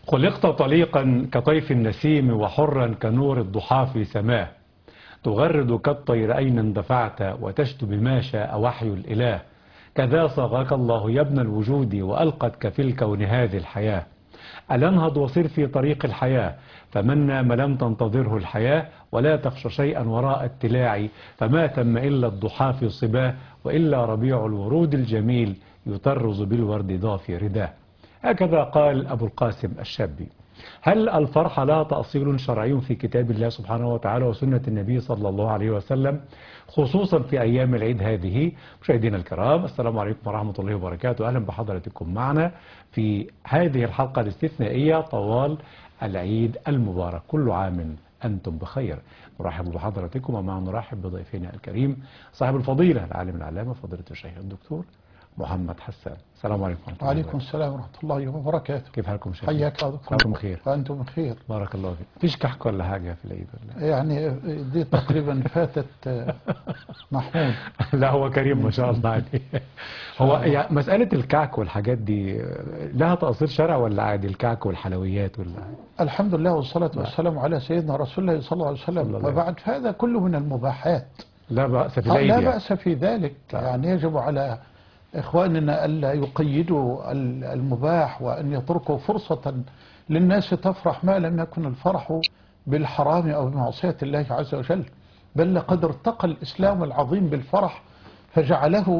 خلقت طليقا كطيف النسيم وحرا كنور الضحى في سماه، تغرد كالطير أين اندفعت وتشدو بما شاء وحي الإله. كذا صاغك الله يا ابن الوجود وألقتك في الكون هذه الحياة. ألا انهض وصر في طريق الحياة، فمن نام لم تنتظره الحياة، ولا تخش شيئا وراء التلاع، فما تم إلا الضحى في صباه، وإلا ربيع الورود الجميل يطرز بالورد ضافي رداه. هكذا قال أبو القاسم الشابي. هل الفرحة لها تأصيل شرعي في كتاب الله سبحانه وتعالى وسنة النبي صلى الله عليه وسلم، خصوصا في أيام العيد هذه؟ مشاهدينا الكرام، السلام عليكم ورحمة الله وبركاته. أهلا بحضراتكم معنا في هذه الحلقة الاستثنائية طوال العيد المبارك. كل عام أنتم بخير. نرحب بحضراتكم ومع نرحب بضيفنا الكريم صاحب الفضيلة العالم العلامة فضيلة الشيخ الدكتور محمد حسان. السلام عليكم ورحمة الله. وعليكم السلام ورحمة الله وبركاته. كيف حالكم شيخ؟ حياك الله. أنتم بخير؟ وأنتم بخير. بارك الله فيك. فيش كحك ولا حاجة في العيد ولا؟ يعني دي تقريبا فاتت محمود. لا هو كريم ما شاء الله عليه. هو يعني مسألة الكعك والحاجات دي لها تأثير شرع ولا عادي الكعك والحلويات ولا؟ الحمد لله والصلاة والسلام على سيدنا رسول الله صلى الله عليه وسلم. وبعد فهذا كله من المباحات، لا بأس في العيد. لا بأس في ذلك. يعني يجب على إخواننا ألا يقيدوا المباح وأن يتركوا فرصة للناس تفرح ما لم يكن الفرح بالحرام أو بمعصية الله عز وجل، بل لقد ارتقى الإسلام العظيم بالفرح فجعله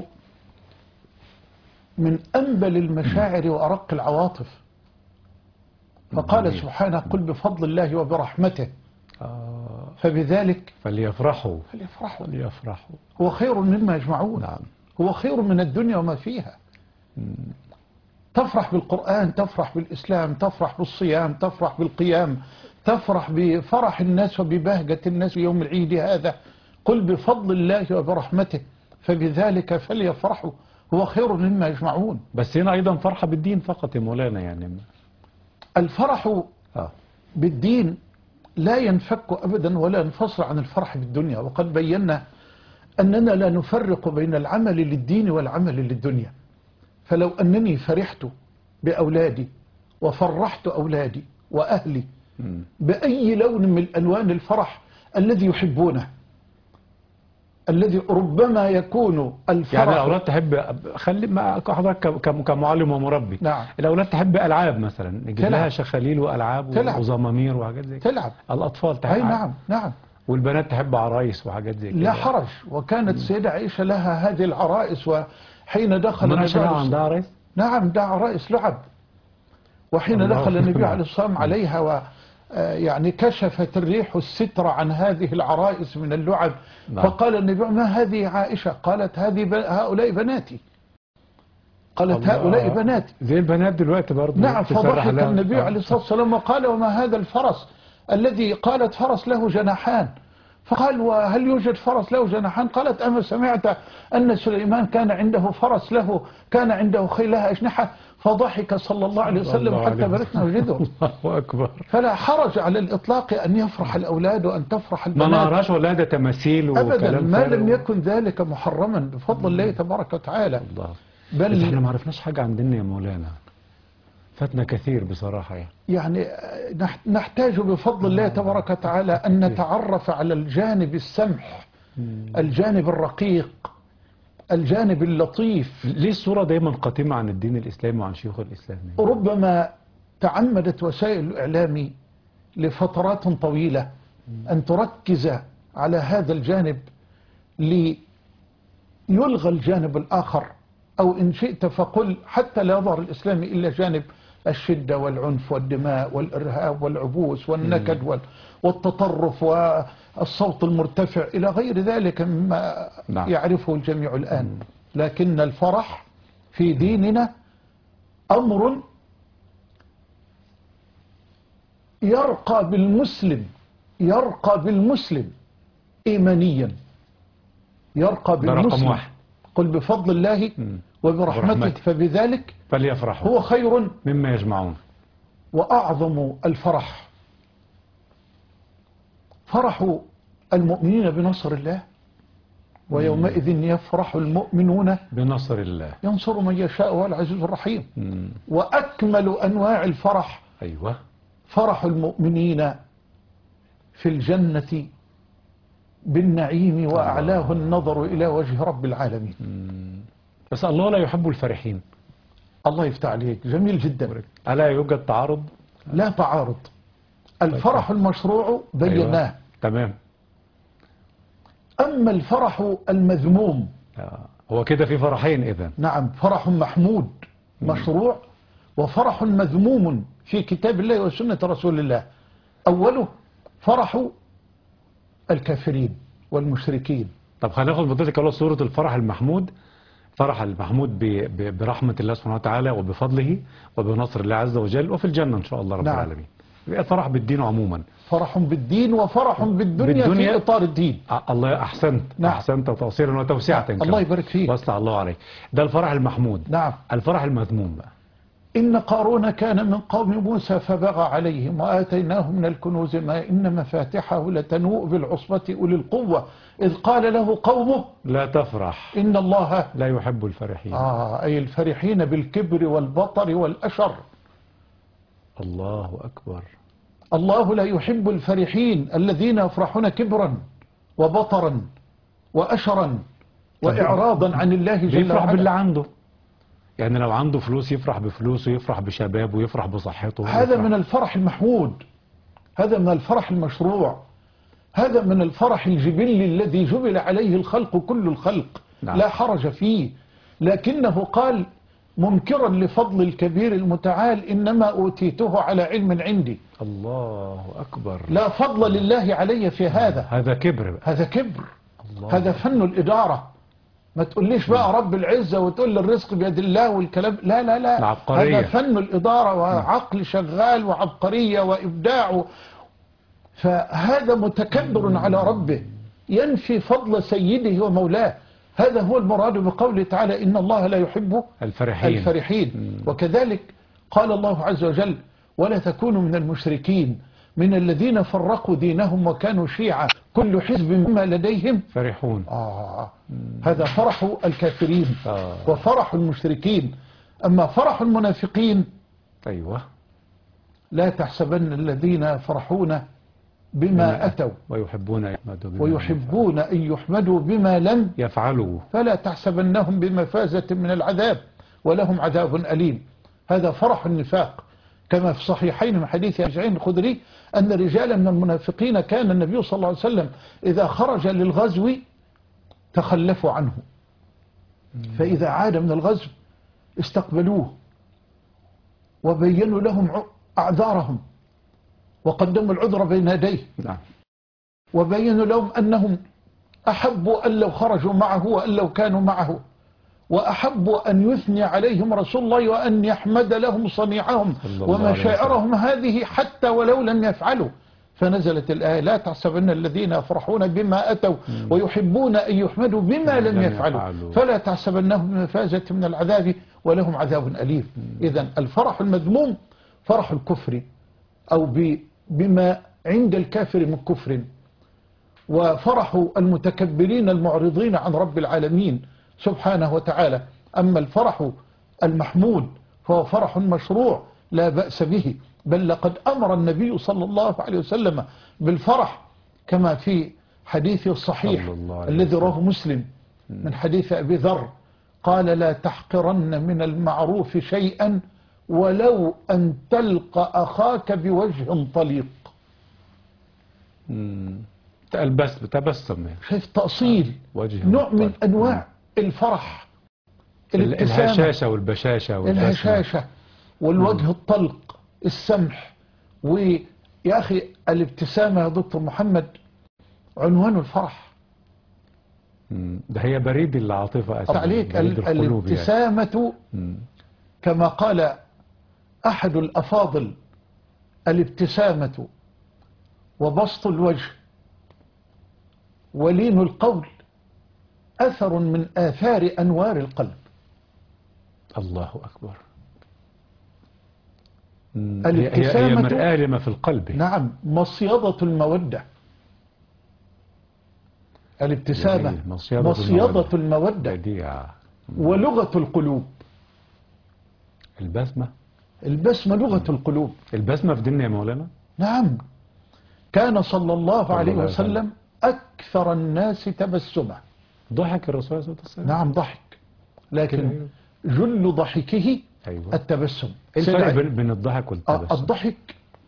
من أنبل المشاعر وأرق العواطف. فقال سبحانه: قل بفضل الله وبرحمته فبذلك فليفرحوا. هو خير مما يجمعون. نعم. هو خير من الدنيا وما فيها. تفرح بالقرآن، تفرح بالإسلام، تفرح بالصيام، تفرح بالقيام، تفرح بفرح الناس وببهجة الناس يوم العيد هذا. قل بفضل الله وبرحمته فبذلك فليفرحوا هو خير مما يجمعون. بس هنا أيضا فرحة بالدين فقط يا مولانا. يعني الفرح بالدين لا ينفك أبدا ولا ينفصل عن الفرح بالدنيا، وقد بينا أننا لا نفرق بين العمل للدين والعمل للدنيا. فلو أنني فرحت بأولادي وفرحت أولادي وأهلي بأي لون من ألوان الفرح الذي يحبونه، الذي ربما يكون الفرح، يعني الأولاد تحب، خلي مع حضرتك كمعلم ومربي. نعم. الأولاد تحب ألعاب مثلا، نجيب لها شخاليل وألعاب وزمامير وحاجات زي كده. تلعب. الأطفال تحب. أي نعم نعم. والبنات تحب عرايس وحاجات زي كده. لا حرج. وكانت السيدة عائشة لها هذه العرائس، وحين دخل النبي عندها عرايس؟ نعم، ده عرائس لعب. وحين دخل النبي عليه الصلاة والسلام عليها يعني كشفت الريح الستر عن هذه العرائس من اللعب. فقال النبي: ما هذه عائشة؟ قالت: هؤلاء بناتي. قالت: هؤلاء بناتي. زي البنات دلوقتي برضه. نعم. فضحك النبي عليه الصلاة والسلام وقال: وما هذا الفرس الذي قالت فرس له جناحان؟ فقال: وهل يوجد فرس له جناحان؟ قالت: أما سمعت أن سليمان كان عنده فرس له، كان عنده خيل لها أجنحة؟ فضحك صلى الله عليه وسلم حتى بلغنا وجده. الله أكبر. فلا حرج على الإطلاق أن يفرح الأولاد وأن تفرح البنات. ما نراش ولاده تماثيل أبدا، ما لم يكن ذلك محرما بفضل الله تبارك وتعالى. بل احنا ما عرفناش حاجة عندنا يا مولانا، فاتنا كثير بصراحة. يعني نحتاج بفضل الله تبارك وتعالى أن نتعرف على الجانب السمح، الجانب الرقيق، الجانب اللطيف. ليه الصورة دايما قاتمة عن الدين الإسلامي وعن شيوخ الإسلام؟ ربما تعمدت وسائل الإعلام لفترات طويلة أن تركز على هذا الجانب ليلغى الجانب الآخر، أو إن شئت فقل حتى لا يظهر الإسلام إلا جانب الشدة والعنف والدماء والإرهاب والعبوس والنكد والتطرف والصوت المرتفع إلى غير ذلك مما يعرفه الجميع الآن. لكن الفرح في ديننا أمر يرقى بالمسلم إيمانيا، يرقى بالمسلم. قل بفضل الله وبرحمته فبذلك فليفرحوا هو خير مما يجمعون. وأعظم الفرح فرح المؤمنين بنصر الله، ويومئذ يفرح المؤمنون بنصر الله، ينصر من يشاء وهو العزيز الرحيم. وأكمل أنواع الفرح أيوة. فرح المؤمنين في الجنة بالنعيم وأعلاه النظر إلى وجه رب العالمين. بس الله لا يحب الفرحين. الله يفتح عليك، جميل جدا. ألا يوجد تعارض؟ لا تعارض. الفرح المشروع بيناه. أيوة. تمام. أما الفرح المذموم هو كده في فرحين إذن. نعم، فرح محمود مشروع وفرح مذموم في كتاب الله وسنة رسول الله. أوله فرح الكافرين والمشركين. طب هناخد بطريقة الله صورة الفرح المحمود. فرح المحمود برحمة الله سبحانه وتعالى وبفضله وبنصر الله عز وجل وفي الجنة إن شاء الله رب العالمين. فرح بالدين عموما. فرح بالدين وفرح بالدنيا في إطار الدين. الله أحسنت. نعم. أحسنت تقصيرا وتوسعة. الله يبارك فيك. وسع الله عليك. ده الفرح المحمود. نعم. الفرح المذموم بقى. إن قارون كان من قوم موسى فبغى عليهم وآتيناه من الكنوز ما إن مفاتحه لتنوء بالعصبة أولي القوة إذ قال له قومه لا تفرح إن الله لا يحب الفرحين. أي الفرحين بالكبر والبطر والأشر. الله أكبر. الله لا يحب الفرحين الذين يفرحون كبرا وبطرا وأشرا وإعراضا عن الله جل وعلا. يفرح باللي عنده، يعني لو عنده فلوس يفرح بفلوسه، يفرح بشبابه، يفرح بصحته. هذا من الفرح المحمود، هذا من الفرح المشروع، هذا من الفرح الجبلي الذي جبل عليه الخلق كل الخلق. نعم. لا حرج فيه، لكنه قال منكرا لفضل الكبير المتعال إنما أوتيته على علم عندي. الله أكبر. لا فضل لله علي في هذا. هذا كبر بقى. هذا كبر. الله. هذا فن الإدارة. ما تقوليش بقى رب العزة وتقول لي الرزق بيد الله والكلام، لا لا لا. عبقرية. هذا فن الإدارة وعقل شغال وعبقرية وإبداع. فهذا متكبر على ربه ينفي فضل سيده ومولاه. هذا هو المراد بقوله تعالى إن الله لا يحب الفرحين. وكذلك قال الله عز وجل ولا تكونوا من المشركين من الذين فرقوا دينهم وكانوا شيعا كل حزب بما لديهم فرحون. هذا فرح الكافرين وفرح المشركين. أما فرح المنافقين أيوة لا تحسبن الذين يفرحون بما أتوا ويحبون أن يحمدوا بما لم يفعلوا فلا تحسبنهم بمفازة من العذاب ولهم عذاب أليم. هذا فرح النفاق كما في الصحيحين من حديث أبي سعيد الخدري أن رجالا من المنافقين كان النبي صلى الله عليه وسلم إذا خرج للغزو تخلفوا عنه، فإذا عاد من الغزو استقبلوه وبينوا لهم أعذارهم وقدموا العذر بين يديه. نعم. وبينوا لهم أنهم أحبوا أن لو خرجوا معه وأن لو كانوا معه، وأحبوا أن يثني عليهم رسول الله وأن يحمد لهم صنيعهم ومشاعرهم هذه حتى ولو لم يفعلوا. فنزلت الآية لا تحسبن الذين يفرحون بما أتوا ويحبون أن يحمدوا بما لم يفعلوا فلا تحسبنهم بمفازة من العذاب ولهم عذاب أليم. إذن الفرح المذموم فرح الكفر أو بما عند الكافر من كفر، وفرح المتكبرين المعرضين عن رب العالمين سبحانه وتعالى. أما الفرح المحمود فهو فرح مشروع لا بأس به، بل لقد أمر النبي صلى الله عليه وسلم بالفرح كما في حديث الصحيح الذي رواه مسلم من حديث أبي ذر قال لا تحقرن من المعروف شيئا ولو أن تلقى أخاك بوجه طليق. تبسم شايف تأصيل نوع من أنواع الفرح، الهشاشة والبشاشة الهشاشة والوجه الطلق السمح. ويا أخي الابتسامة يا دكتور محمد عنوان الفرح. ده هي بريد العاطفة عليك الابتسامة يعني. كما قال أحد الأفاضل الابتسامة وبسط الوجه ولين القول أثر من آثار أنوار القلب. الله أكبر. الابتسامة هي مرآة لما في القلب. نعم، مصيدة المودة. الابتسامة مصيدة المودة بديعة. ولغة القلوب. البسمة البسمة لغة القلوب. البسمة في ديننا يا مولانا؟ نعم، كان صلى الله عليه الله عليه وسلم أكثر الناس تبسما. ضحك الرسول صلى الله عليه وسلم؟ نعم ضحك، لكن كده. جل ضحكه أيوة. التبسم. ايه الفرق بين الضحك والتبسم؟ الضحك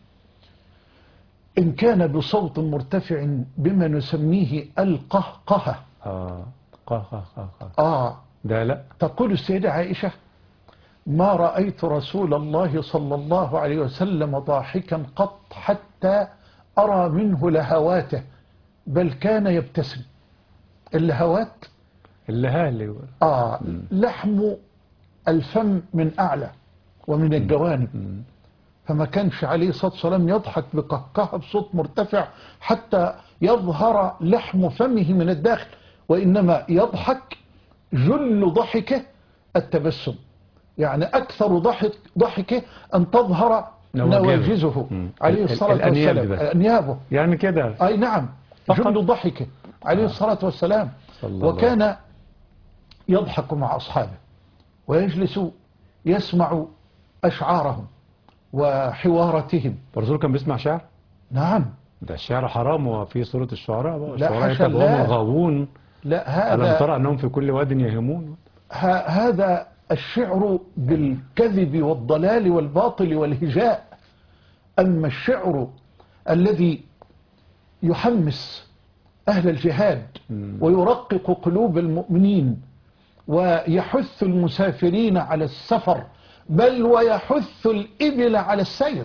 إن كان بصوت مرتفع بما نسميه القهقهة. قهقه. ده لا. تقول السيدة عائشة: ما رأيت رسول الله صلى الله عليه وسلم ضاحكا قط حتى أرى منه لهواته، بل كان يبتسم. اللهوات اللي لحم الفم من أعلى ومن الجوانب، فما كانش عليه الصلاة والسلام يضحك بقهقهة بصوت مرتفع حتى يظهر لحم فمه من الداخل، وإنما يضحك جل ضحكه التبسم، يعني أكثر ضحكه أن تظهر نواجزه عليه الصلاة والسلام، أنيابه يعني كده. أي نعم، جل ضحكه عليه الصلاة والسلام. وكان يضحك مع أصحابه ويجلس يسمع أشعارهم وحواراتهم. الرسول كان بيسمع شعر؟ نعم. ده الشعر حرام، وفي سورة الشعراء بقى الشعراء يتبعهم الغاوون. لا، هذا ألم ترى أنهم في كل واد يهيمون. هذا الشعر بالكذب والضلال والباطل والهجاء. أما الشعر الذي يحمس أهل الجهاد ويرقق قلوب المؤمنين ويحث المسافرين على السفر، بل ويحث الإبل على السير.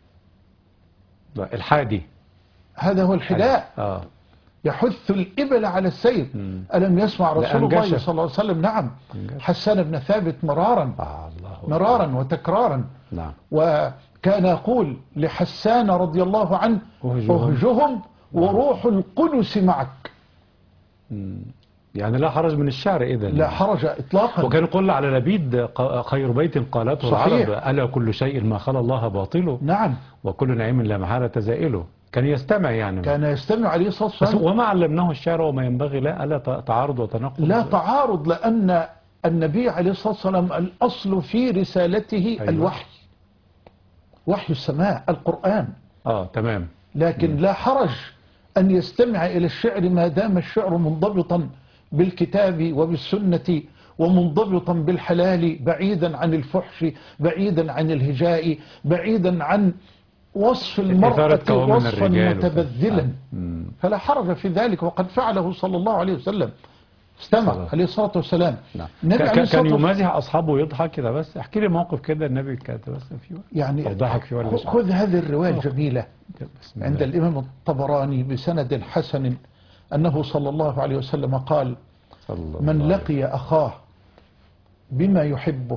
الحادي، هذا هو الحداء. يحث الإبل على السير. ألم يسمع رسول الله صلى الله عليه وسلم نعم حسان بن ثابت مرارا وتكرارا. نعم. وكان يقول لحسان رضي الله عنه: أهجهم وروح القدس معك. يعني لا حرج من الشعر إذن. لا حرج إطلاقا. وكان يقول على لبيد: خير بيت قالته العرب ألا كل شيء ما خلا الله باطله. نعم. وكل نعيم لا محالة زائله. كان يستمع، يعني كان يستمع عليه الصلاة والسلام. وما علمناه الشعر وما ينبغي لا، ألا تعارض وتناقض؟ لا تعارض، لأن النبي عليه الصلاة والسلام الأصل في رسالته الوحي، وحي السماء القرآن. تمام. لكن لا حرج أن يستمع إلى الشعر ما دام الشعر منضبطا بالكتاب وبالسنة ومنضبطا بالحلال، بعيدا عن الفحش، بعيدا عن الهجاء، بعيدا عن وصف المرأة وصفا متبذلا. فلا حرج في ذلك، وقد فعله صلى الله عليه وسلم. استمع عليه الصلاة والسلام. كان يمازح أصحابه ويضحك كده. بس احكي لي موقف كده النبي كان تبسم فيه يعني، ضحك فيه ولا خذ هذه الرواية الجميلة عند الإمام الطبراني بسند حسن أنه صلى الله عليه وسلم قال: من لقي أخاه بما يحبه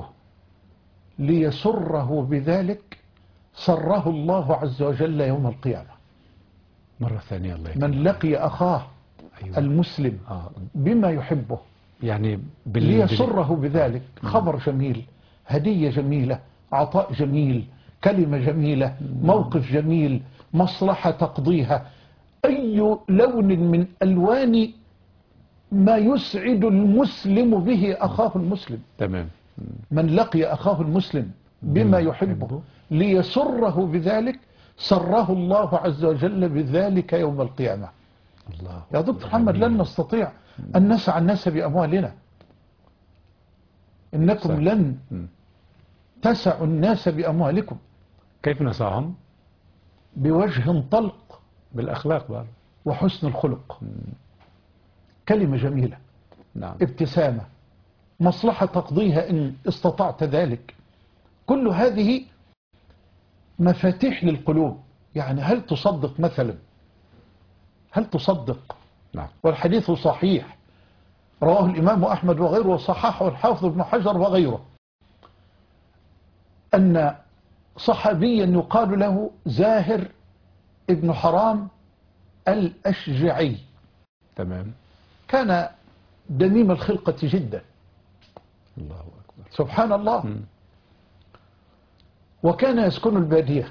ليسره بذلك سره الله عز وجل يوم القيامة. مرة ثانية الله من لقي أخاه المسلم بما يحبه يعني ليسره بذلك، خبر جميل، هدية جميلة، عطاء جميل، كلمة جميلة، موقف جميل، مصلحة تقضيها، أي لون من ألوان ما يسعد المسلم به أخاه المسلم. تمام. من لقي أخاه المسلم بما يحبه ليسره بذلك سره الله عز وجل بذلك يوم القيامة. الله. يا دكتور محمد، لن نستطيع أن نسعى الناس بأموالنا. إنكم لن تسعوا الناس بأموالكم. كيف نسعهم؟ بوجه طلق، بالأخلاق بقى، وحسن الخلق، كلمة جميلة، نعم، ابتسامة، مصلحة تقضيها إن استطعت ذلك. كل هذه مفاتيح للقلوب. يعني هل تصدق مثلا، هل تصدق؟ نعم. والحديث صحيح، رواه الإمام أحمد وغيره وصححه الحافظ ابن حجر وغيره، أن صحابيا يقال له زاهر ابن حرام الأشجعي. تمام. كان دميم الخلقة جدا. الله أكبر. سبحان الله. وكان يسكن البادية،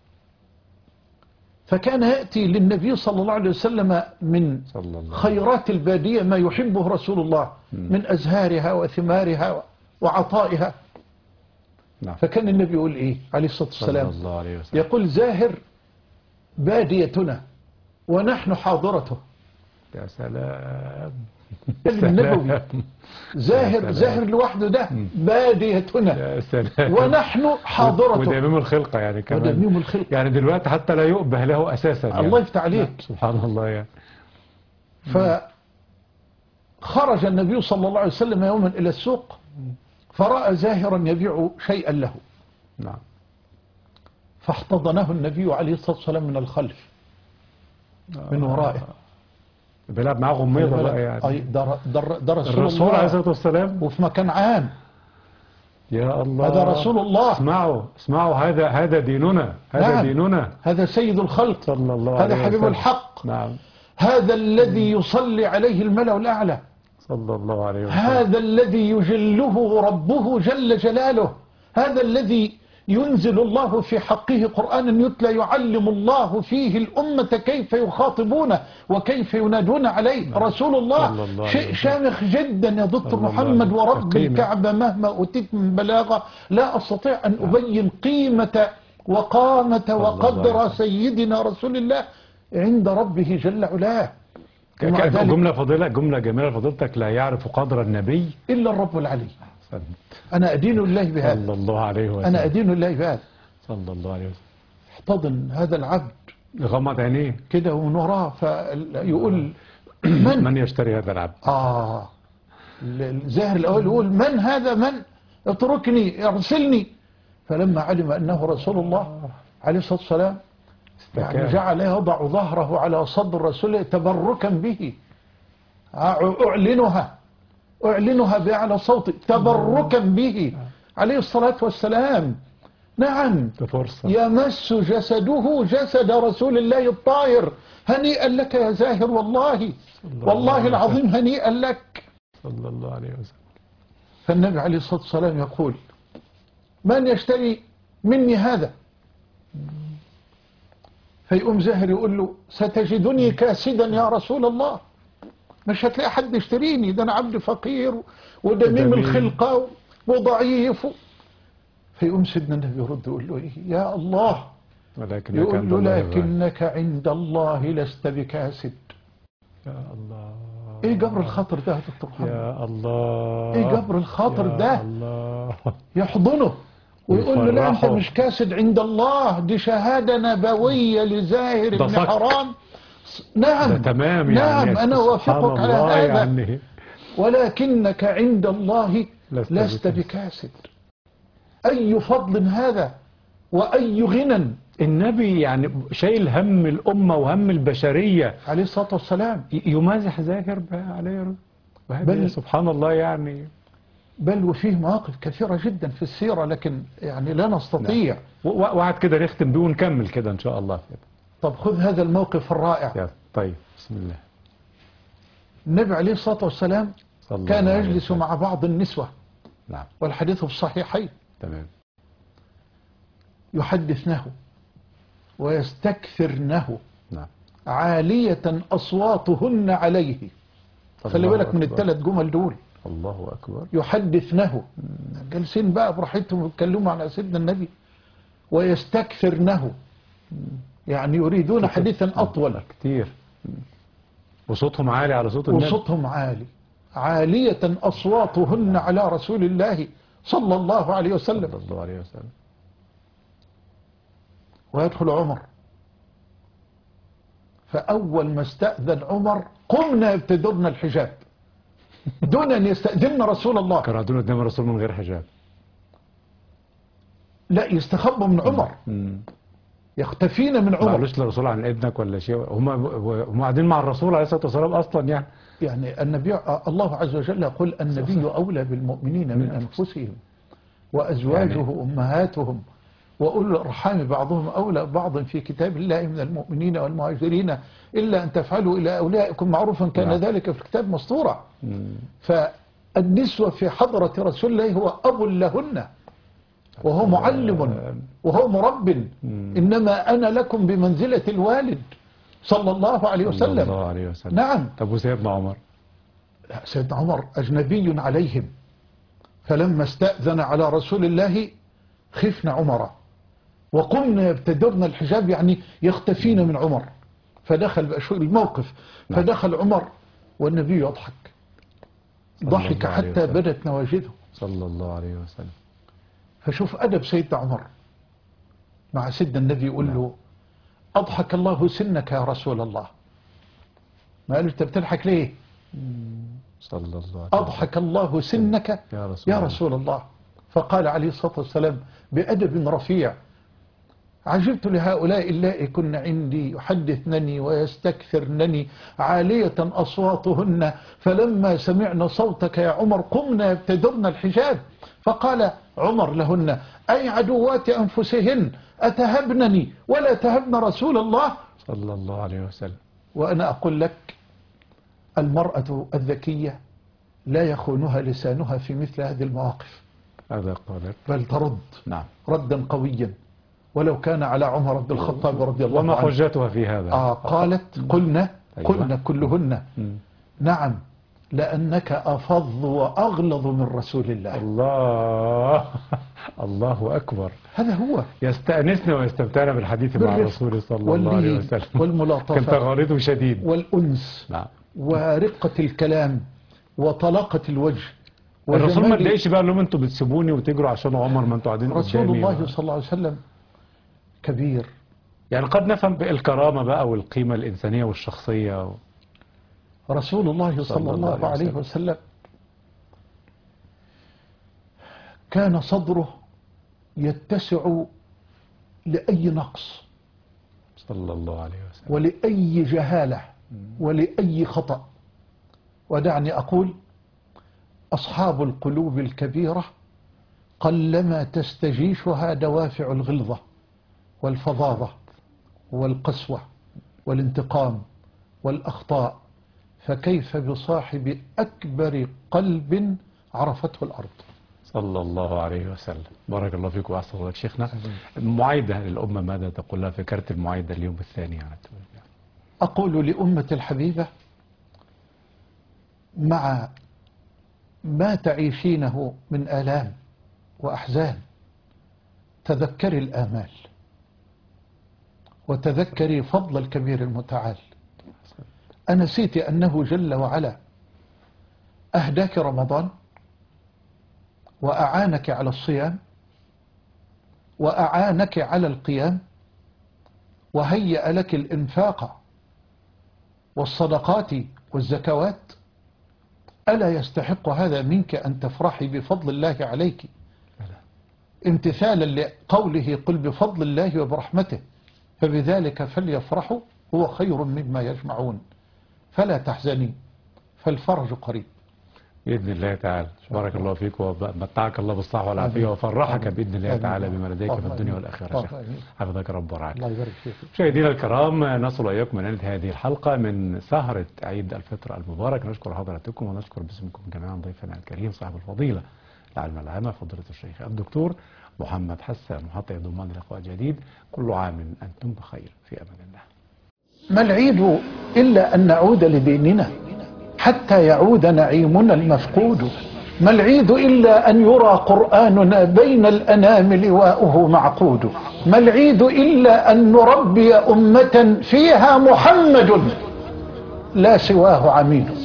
فكان يأتي للنبي صلى الله عليه وسلم من خيرات البادية ما يحبه رسول الله من أزهارها وثمارها وعطائها. نعم. فكان النبي يقول إيه عليه الصلاة والسلام؟ صلى الله عليه وسلم. يقول زاهر باديتنا ونحن حاضرته. يا سلام. النبوي زاهر لوحده ده باديتنا يا سلام. ونحن حاضرته. ودميم الخلقة يعني كمان. ودميم الخلقة يعني دلوقتي حتى لا يؤبه له أساسا يعني. الله يفتح عليك. سبحان الله يعني. فخرج النبي صلى الله عليه وسلم يوما إلى السوق فرأى زاهرا يبيع شيئا له. نعم. فاحتضنه النبي عليه الصلاة والسلام من الخلف من ورائه. بيلعب معاه غميضة بقى يعني. ده رسول الرسول الله عليه الصلاة والسلام وفي مكان عام. يا الله. هذا رسول الله. اسمعوا هذا ديننا. هذا نعم. ديننا. هذا سيد الخلق صلى الله عليه هذا وسلم. حبيب الحق. نعم. هذا الذي يصلي عليه الملأ الأعلى. صلى الله عليه وسلم. هذا الذي يجله ربه جل جلاله. هذا الذي ينزل الله في حقه قرآنا يتلى يعلم الله فيه الأمة كيف يخاطبونه وكيف ينادون عليه. رسول الله شيء شامخ جدا يا دكتور محمد، ورب الكعبة مهما أتيت من بلاغة لا أستطيع أن أبين قيمة وقامة وقدر سيدنا رسول الله عند ربه جل علاه. جملة جميلة فضيلتك: لا يعرف قدر النبي إلا الرب العلي. أنا أدين الله بهذا. صلى الله عليه وسلم. أنا أدين الله بهذا. صلى الله عليه وسلم. احتضن هذا العبد، غمض عينيه كده ومن وراه فيقول من يشتري هذا العبد؟ الزاهر الأول يقول من هذا؟ من؟ اتركني ارسلني. فلما علم أنه رسول الله عليه الصلاة والسلام يعني جعل يضع ظهره على صدر رسوله تبركا به. أعلنها بأعلى صوت تبركا به عليه الصلاة والسلام. نعم. يمس جسده جسد رسول الله الطاهر. هنيئا لك يا زاهر، والله العظيم هنيئا لك. صلى الله عليه وسلم. فالنبي عليه الصلاة والسلام يقول من يشتري مني هذا؟ فيقوم زاهر يقول له ستجدني كاسدا يا رسول الله، مش هتلاقي حد يشتريني، ده أنا عبد فقير ودميم الخلقة وضعيف. فيقوم سيدنا النبي يرد يقول له إيه؟ يا الله. يقول له لكنك عند الله لست بكاسد. يا الله. ايه جبر الخاطر ده يا دكتور محمد؟ يا الله. ايه جبر الخاطر ده؟ يا الله. يحضنه ويقول له لا انت مش كاسد عند الله، دي شهادة نبوية لزاهر بن حرام. نعم. تمام نعم يعني. أنا وافقك على هذا يعني. ولكنك عند الله لست بكاسد. أي فضل هذا وأي غنى. النبي يعني شايل هم الأمة وهم البشرية عليه الصلاة والسلام، يمازح زاهر عليه. بل سبحان الله يعني. بل وفيه مواقف كثيرة جدا في السيرة لكن يعني لا نستطيع. وقعد كده نختم بيه ونكمل كده إن شاء الله. طب خذ هذا الموقف الرائع. طيب بسم الله. النبي عليه الصلاة والسلام كان يجلس مع بعض النسوة. نعم. والحديث في الصحيحين. تمام. يحدثنه ويستكثرنه. نعم. عالية أصواتهن عليه. خلي بالك من الثلاث جمل دول. الله أكبر. يحدثنه، جالسين بقى براحتهم يتكلموا على سيدنا النبي. ويستكثرنه يعني يريدون حديثا أطول كتير. وصوتهم عالي على صوت النبي. وصوتهم عالي، عالية أصواتهن على رسول الله صلى الله عليه وسلم. صلى الله عليه وسلم. ويدخل عمر، فأول ما استأذن عمر قمنا ابتدرنا الحجاب دون أن يستأذن رسول الله. كانوا قاعدين قدام الرسول من غير حجاب. لا يستخبوا من عمر. يختفين من عمر. ما قالوش للرسول عن ابنك ولا شيء، هم قاعدين مع الرسول عليه الصلاة والسلام أصلا يعني النبي الله عز وجل يقول النبي أولى بالمؤمنين من أنفسهم وأزواجه يعني أمهاتهم وأولو الأرحام بعضهم أولى بعض في كتاب الله من المؤمنين والمهاجرين إلا أن تفعلوا إلى أولئكم معروفا كان ذلك في الكتاب مسطورا. فالنسوة في حضرة رسول الله هو أب لهن وهو معلم وهو مرب. إنما أنا لكم بمنزلة الوالد صلى الله عليه وسلم. صلى الله عليه وسلم. نعم. طب وسيدنا عمر؟ سيدنا عمر أجنبي عليهم، فلما استأذن على رسول الله خفنا عمر وقمنا يبتدرن الحجاب، يعني يختفين من عمر. فدخل بقى شو الموقف، فدخل عمر والنبي يضحك، ضحك حتى بدت نواجذه صلى الله عليه وسلم. فشوف أدب سيدنا عمر مع سيدنا النبي، يقول له أضحك الله سنك يا رسول الله. ما قال له أنت بتضحك ليه؟ صلى الله عليه وسلم. أضحك الله سنك يا رسول الله. فقال عليه الصلاة والسلام بأدب رفيع: عجبت لهؤلاء اللائي كن عندي يحدثنني ويستكثرنني عالية أصواتهن، فلما سمعنا صوتك يا عمر قمنا يبتدرن الحجاب. فقال عمر لهن: أي عدوات أنفسهن أتهبنني ولا تهبن رسول الله صلى الله عليه وسلم. وأنا أقول لك المرأة الذكية لا يخونها لسانها في مثل هذه المواقف، هذا قالت بل ترد ردا قويا ولو كان على عمر بن الخطاب رضي الله عنه. وما حجتها في هذا؟ قالت قلنا كلهن نعم لأنك أفظ وأغلظ من رسول الله. الله أكبر. هذا هو يستأنسنا ويستمتعنا بالحديث مع الرسول صلى الله عليه وسلم، والملاطفة كان تغاريده شديد، والأنس ورقة الكلام وطلاقة الوجه. الرسول ما اتضايقش بقى لهم انتوا بتسيبوني وتجروا عشان عمر، ما انتوا قاعدين رسول الله صلى الله عليه وسلم كبير. يعني قد نفهم الكرامة بقى والقيمة الإنسانية والشخصية. رسول الله صلى الله عليه وسلم كان صدره يتسع لأي نقص صلى الله عليه وسلم ولأي جهالة ولأي خطأ. ودعني أقول أصحاب القلوب الكبيرة قلما تستجيشها دوافع الغلظة والفظاظة والقسوة والانتقام والأخطاء، فكيف بصاحب أكبر قلب عرفته الأرض صلى الله عليه وسلم. بارك الله فيك وأحسن الله شيخنا. المعايدة للأمة ماذا تقول لها في كارت المعايدة اليوم الثاني؟ يعني أقول لأمة الحبيبة مع ما تعيشينه من آلام وأحزان تذكري الآمال وتذكري فضل الكبير المتعال. أنسيت أنه جل وعلا أهداك رمضان وأعانك على الصيام وأعانك على القيام وهيأ لك الإنفاق والصدقات والزكوات؟ ألا يستحق هذا منك أن تفرحي بفضل الله عليك امتثالا لقوله قل بفضل الله وبرحمته فبذلك فليفرحوا هو خير مما يجمعون. فلا تحزني فالفرج قريب بإذن الله تعالى. بارك الله فيك ومتعك الله بالصحة والعافية وفرحك بإذن الله تعالى بما لديك في الدنيا والآخرة. حفظك رب ورعاك. الله يبارك فيك. مشاهدينا الكرام، نصل إليكم من نهاية هذه الحلقة من سهرة عيد الفطر المبارك. نشكر حضراتكم ونشكر باسمكم جميعا ضيفنا الكريم صاحب الفضيلة العالم العامة فضيلة الشيخ الدكتور محمد حسان، وحتى يضمن لقاء جديد كل عام أنتم بخير في أمان الله. ما العيد إلا أن نعود لديننا حتى يعود نعيمنا المفقود. ما العيد إلا أن يرى قرآننا بين الأنام لواؤه معقود. ما العيد إلا أن نربي أمة فيها محمد لا سواه عميد.